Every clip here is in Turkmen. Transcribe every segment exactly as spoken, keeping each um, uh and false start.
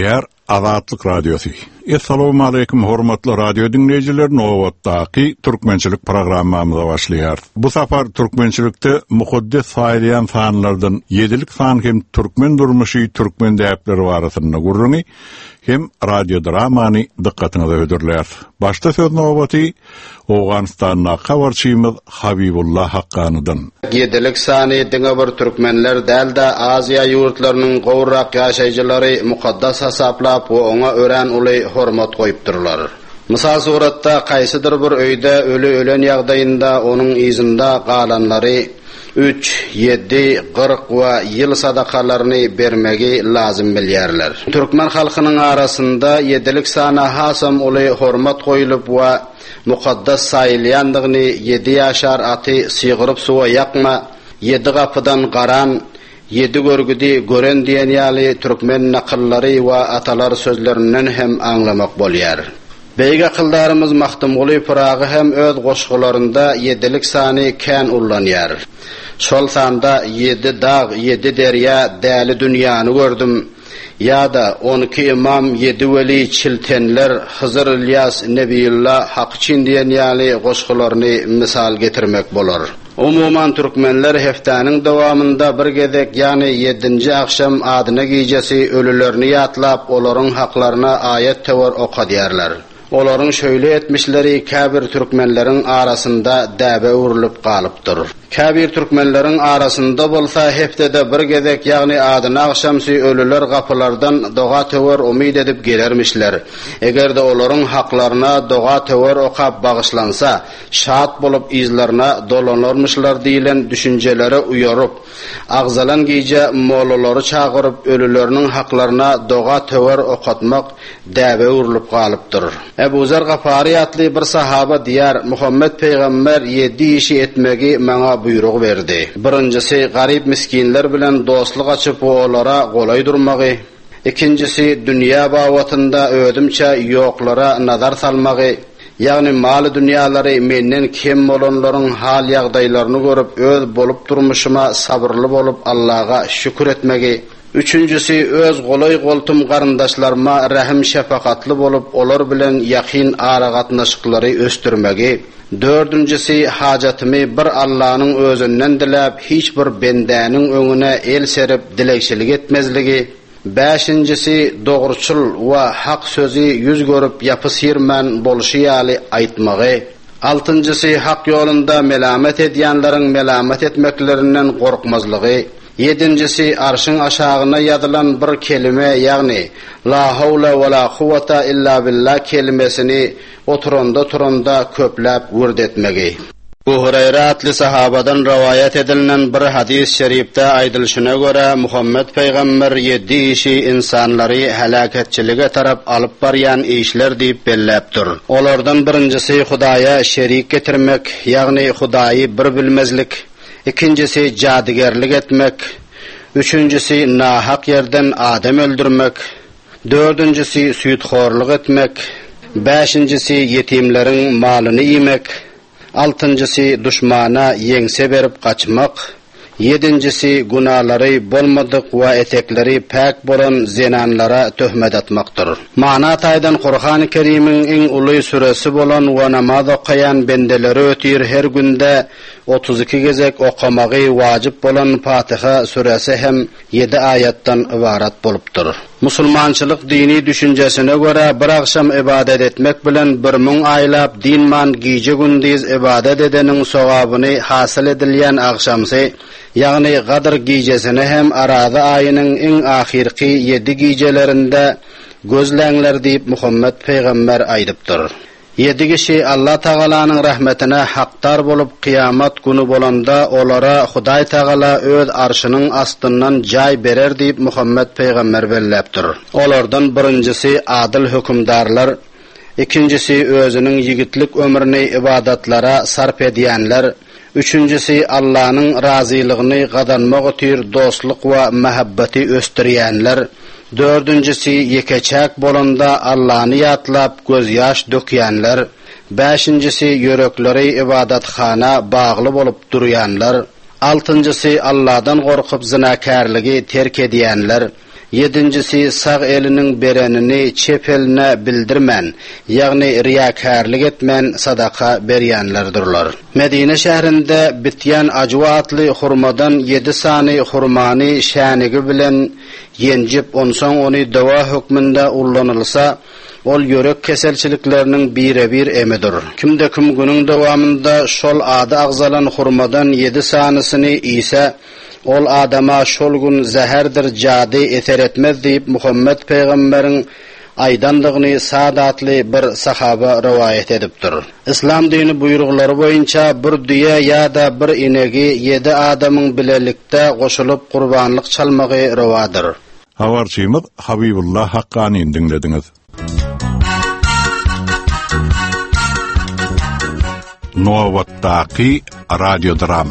Bäher Azatlyk Radiosu. Assalamu alaykum hormatly radio dinleyijiler. Nowatdaki türkmençilik programmamyza başlaýar. Bu safar türkmençilikde muhaddes saýlayan sanlardan yedilik san hem türkmen durmuşy, türkmen däpleri barasyna gurruny hem radio dramany dikkatyňize ödürler. Başta söz nowbaty Awganystanyň habarçymyz Habibullah Haqqanydan. Yedilik sany diňe bir türkmenler dälde Aziýa ýurtlarynyň gowrak ýaşaýjylary mukaddas hasaplap we oňa ören uly hormat goýupdyrlar. Mysal suratda gaýsydyr bir öýde öle ölen ýagdaýynda onuň izinde galanlary üç, yedi, kırk we ýyl sadakalaryny bermegi lazım bilýärler. Türkmen halkynyň arasynda yedilik sana hasam uly hormat goýulyp we mukaddas saýlandygyny yedi ýaşar aty sygyryp suwa ýakma, yedi gapydan garan, yedi görgüdi gören diýen ýaly türkmen nakıllary we atalar sözlerinden hem aňlamak bolýar. Beýge kyldarymyz Mahtumguly Pıragy hem öz goşgularynda yedilik sany kän ullanýar. Şol sanda yedi dağ, yedi derya, däli dünýäni gördüm. Ýa-da on iki imam, yedi weli, çiltenler, Hızır İlyas, Nebiullah, Hakçin diýen ýaly goşgularyny misal getirmek bolar. Umuman türkmenler heftanyň dowamında bir gezek ýani yedinji akşam adyna gijesi ölülerini ýatlap olaryň haklaryna ayet tewar okadýarlar. Olaryň şöyle etmişleri käbir türkmenleriň arasynda däbe urulyp galypdyr. Käbir türkmenleriň arasynda bolsa heftede bir gezek ýagny adyna akşamsy ölüler gapylardan doga töwer umyd edip gelermişler. Egerde olaryň haklaryna doga töwer okap bagyşlansa, şat bolup izlerine dolanarmışlar diýilen düşünjelere uýaryp, agzalan gije mollolary çagyryp ölüleriniň haklaryna doga töwer okatmak däbe urulyp galypdyr. Ebu Zer Gafari atly bir sahaba diýär, Muhammed peýgamber yedi işi etmegi maňa buyruk berdi. Birinjisi garip miskinler bilen dostluk açyp olara golay durmagy. Ikincisi dünýä bawatynda ödümçe ýoklara nazar salmagy. Ýagny maly dünýälary menden kim bolanlaryň hal ýagdaýlaryny görüp öz bolup durmuşyma sabırly bolup Allaha şükür etmegi. Üçüncüsü öz golay goltum garyndaşlaryma rahim şefakatly bolup olar bilen ýakyn aragatnaşyklary östürmegi. Dördüncüsü hajatymy bir Allah'nyň özünden dilep hiç bir bendäniň öňüne el serip dilekçilik etmezligi. Beşincisi dogruçul we hak sözü yüz görüp ýapysyrman bolşy ýaly aýtmagy. Altıncısı hak ýolunda melamet edýänleriň melamet etmeklerinden gorkmazlygy. Yedincisi arşın aşağına yadılan bir kelime, yani la havle ve la kuvvete illa billah kelimesini oturanda turanda köplep wurdetmegi. Bu Hureyre atly sahabadan rivayet edilen bir hadis-i şerifte aýdylşyna göre Muhammed peýgamber yedi işi insanlary helaketçilige tarap alyp barýan işler diýip belläpdir. Olardan birincisi Hudaýa şerik getirmek, ýagny Hudaýy bir bilmezlik. İkincisi cadıgerlik etmek, üçüncüsü nahak yerden adam öldürmek, dördüncüsü süýtxorlyk etmek, beşincisi yetimlerin malını yemek, altıncısı düşmana yeňse berip kaçmak, yedincisi günahları bolmadyk we etekleri pek bolan zenanlara töhmet atmakdyr. Mana taýdan Kur'an-ı Kerim'in iň uly suresi bolan we namaz okayan bendeleri ötür her günde otuz iki gezek okamagy wajyp bolan Fatiha suresi hem yedi ayatdan ibarat bolupdyr. Musulmançylyk dini düşünjesine göre bir akşam ibadet etmek bilen bir müň aýlap dinman gije gündüz ibadet edeniň sowabyny hasyl edilýän akşamsy, ýagny Gadr gijesini hem Arada aýynyň iň ahirki yedi gijelerinde gözläňler diýip Muhammed peýgamber aýdypdyr. Yedi kişi Allah Taalanyň rahmetine hakdar bolup kıyamet günü bolanda olara Hudaý Taala öz arşynyň astyndan jaý berer diýip Muhammed peýgamber belläpdir. Olardan birincisi adyl hökümdarlar, ikincisi özüniň yigitlik ömrüni ibadatlara sarf edýänler, üçüncisi Allah'nyň razylygyny gadanmak ötür dostluk we mahabbati östürýänler, dördüncüsi yekeçek bolanda Allah'ny ýatlap göz ýaş dökýänler, beşincisi yürekleri ibadatxana bagly bolup durýanlar, altıncısı Allah'dan gorkup zinakarlygy terk edýänler, Yedincisi sağ elinin berenini çep eline bildirmen, yani riyakarlık etmen sadaka beryanlardırlar. Medine şehrinde bityen acıvatlı hurmadan yedi sani hurmani şanigi bilen yencip onson onu dava hükmünde ullanılsa, ol yörek keselçiliklerinin bire-bir emidir. Kimde kim günün devamında şol adı ağzalan hurmadan yedi sanisini ise, ol adama şol gün zehirdir cadi eter etmez deyip Muhammed Peygamber'in aydandığını sadatlı bir sahaba rivayet edipdir. İslam dini buyruqları boyunca bir düye ya da bir inegi yedi adamın bilelikte koşulup kurbanlık çalmağı revadır. Havarçıyımız Habibullah Haqqani'ni dinlediniz. Novattaki radyo drama.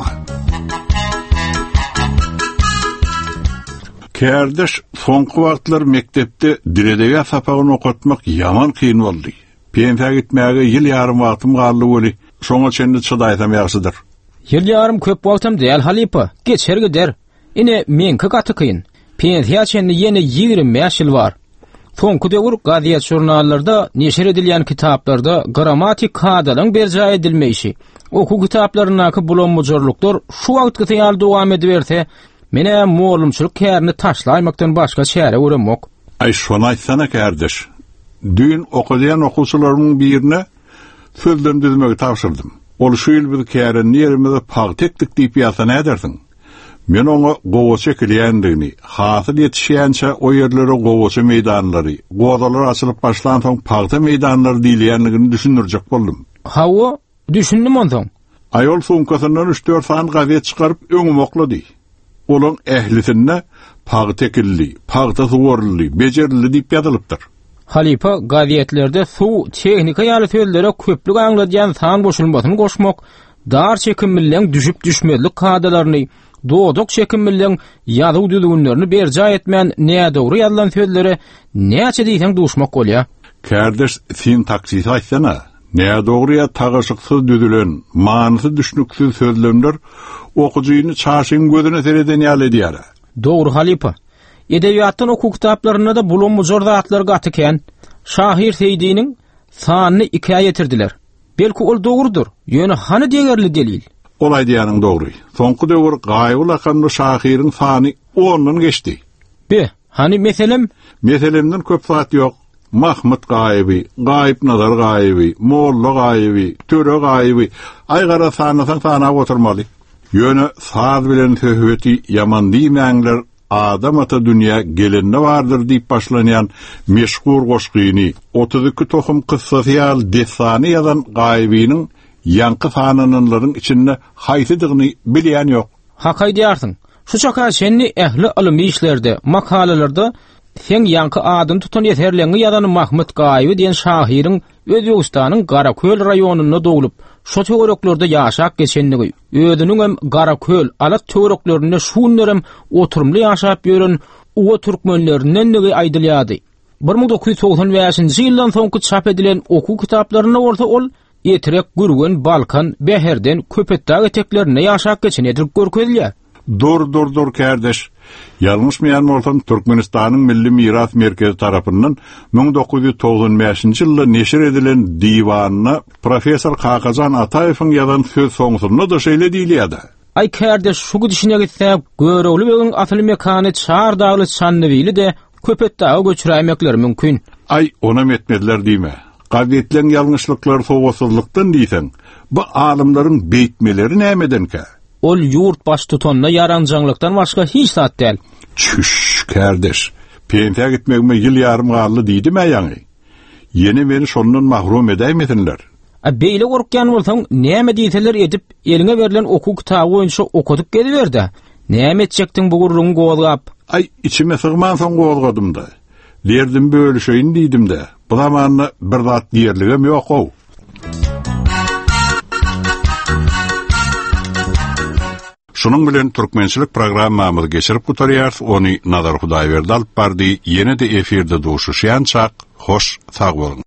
Kardeş, soňky wagtlar mektepde diredeýä sapagyny okutmak yaman kyn boldy. Pensiýa gitmäge ýyl ýarym wagtym galdy boli. Şoňa çenli çydaýsam ýagşydyr. Ýyl ýarym köp wagtym däl Halipa, geçer gider. Ine menki gaty kyn. Pensiýa çenli ýene ýygrimi ýyl bar. Soňky döwür gaziýet jurnallarda neşir edilýän kitaplarda gramatik kadalyň berja edilmeýşi. Oku kitaplaryndaky bulanmajorluklar şu wagtga täýär dowam ediberse, mene moğlumçuluk kârini taşlaymaktan başka çare göremok. Ay şonu aýtsana kardeş. Dün okuyan okusularımın birine sözlerini düzmegi tapşırdım. Ol şu ýyl bir kârini ýerimizde pagtekdik diýip ýasan edersin. Men onu gowaça kilýändigini, hasyl ýetişýänçe o ýerlere gowaça meýdanlary, gowalar açylyp başlan soň pagta meýdanlary diýilýändigini düşünürjek boldum. Hawa, düşündim ondan. Ayol soňkasyndan üç dört san gazet çykaryp öňüme oklady. Olaň ählisine pagtekilli, pagta suwarly, bejerli diýip ýazylypdyr. Halipa gazetlerde su tehnika ýaly sözlere köplük aňladýan san goşulmasyny goşmak, dar çekim bilen düşüp düşmezlik kadalaryny, dodok çekim bilen ýazy düzgünlerini berja etmän näme dogry ýazylan sözlere näçe diýsen duşmak bolýar. Kardeş, sen taksit aýtsana. Näme dogry tagyşyksyz düzülen, manysy düşnüksiz sözlemler okujuýyny çarşyň gözüne sereden ýaly edýär. Dogry Halipa. Edebiýatdan oku kitaplarynda da bulanmajor zatlar gatyken, Şahir Seýdiniň sanyny ikiye ýetirdiler. Belki ol dogrudur. Ýöne hany diýerli delil. Olay diýäniň dogry. Soňky döwür gaýby lakanly şahyryň sany ondan geçdi. Be, hani meselem? Meselemden köp zat ýok. Mahmud Gaýby, Gaýyp Nazar Gaýby, Molla Gaýby, Töre Gaýby, aýgara sanasan sana oturmaly. Ýöne saz bilen söhbeti ýaman diýmäňler adam ata dünýä gelende bardyr diýip başlanýan meşhur goşgyny otuz iki tohum kyssasyal desany ýazan Gaýbynyň ýanky sananylaryň içinde haýsydygyny bilýän ýok. Hakay diýersiň. Şu çaka senni ähli ilmi işlerde, makalalarda sen ýanky adyn tutan ýeterleňi ýazan Mahmud Gaýby diýen şahyryň Özbegistanyň Garaköl raýonuny dogulup, şo töwereklarda ýaşap geçenligi, özüniň hem Garaköl alat töwereklerinde şunlarym oturumly ýaşap ýören uwa türkmenlerinden nigi aýdylýady. bir ming dokuz ýüz togson beşinji ýyldan soňky çap edilen oku kitaplaryna orta ol Etrek, Gürgen, Balkan, Beherden, Köpetdağ eteklerine ýaşap geçen edip görkezilýär. Dur dur dur kardeş. Yalnız mı yan olsan Türkmenistan'ın Milli Miras Merkezi tarafından bin dokuz yüz togson beşinji ýylda neşir edilen divanına Profesör Kakazan Ataýewiň ýazan söz soňsunda da şeýle diýilýärdi. Ay kardeş, şu gidişine gitsek, Göröwli begiň asyl mekany Çardagly Çanlybyly de Köpetdağa göçüräýmekler mümkin. Ay ona metmediler diýme. Gazetleň ýalňyşlyklar sowasyzlykdan diýsen, bu alymlaryň beýtmeleri nämedenkä? Ol yurt baş tutanyna yaranjanlykdan başga hiç zat däl. Çüş kardeş, pensiýa gitmegime ýyl ýarym galdy diýdim ýa-ýany. Ýene meni şondan mahrum edäýmesinler. A beýle gorkýan bolsaň, näme diýseler edip, eliňe berilen oku kitaby boýunça okudyp geliberdi. Näme etjekdiň bu gurruň gowlap? Ay, içime sygmansaň gowladym da. Derdim bölüşeýin diýdim de. Bu zamanda bir zat diýerligem ýok. Şunun bilen türkmençilik programmamyzy geçirip gutarýar, ony Nazar Hudaýberdi alyp bardy. Ýene-de efirde duşuşýançak, hoş sag bolun.